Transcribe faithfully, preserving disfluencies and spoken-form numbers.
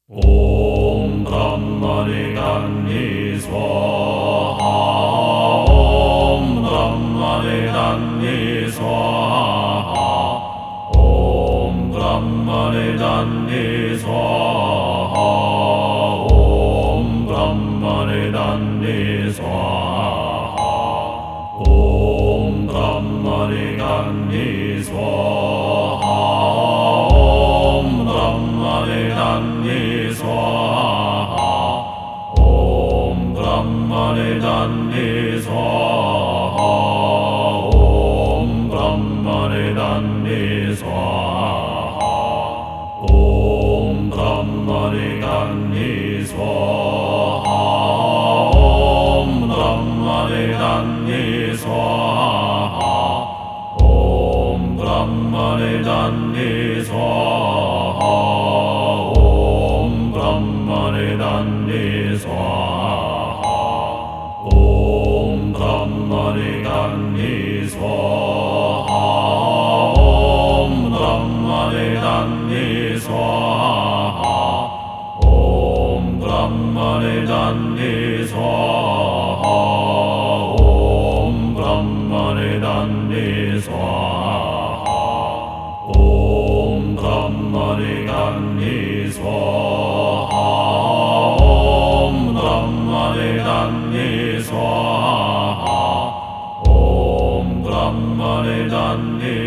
ॐ ब्रह्मणि स्वाहा ॐ ब्रह्मणि स्वाहा ॐ ब्रह्मणि स्वाहा ॐ ब्रह्मणि स्वाहा ॐ ब्रह्मणि स्वाहा ॐ ब्रह्मणि स्वाहा ॐ ब्रह्मणि स्वाहा ॐ ब्रह्मणि स्वाहा ॐ ब्रह्मणि स्वाहा ॐ ब्रह्मणि स्वाहा ॐ ब्रह्मणि स्वाहा ॐ ब्रह्मणि स्वाहा ॐ ब्रह्मणि स्वाहा ॐ ब्रह्मणि स्वाहा ॐ ब्रह्मणि स्वाहा ॐ ब्रह्मणि स्वाहा ॐ ब्रह्मणि स्वाहा ॐ ब्रह्मणि स्वाहा ॐ ब्रह्मणि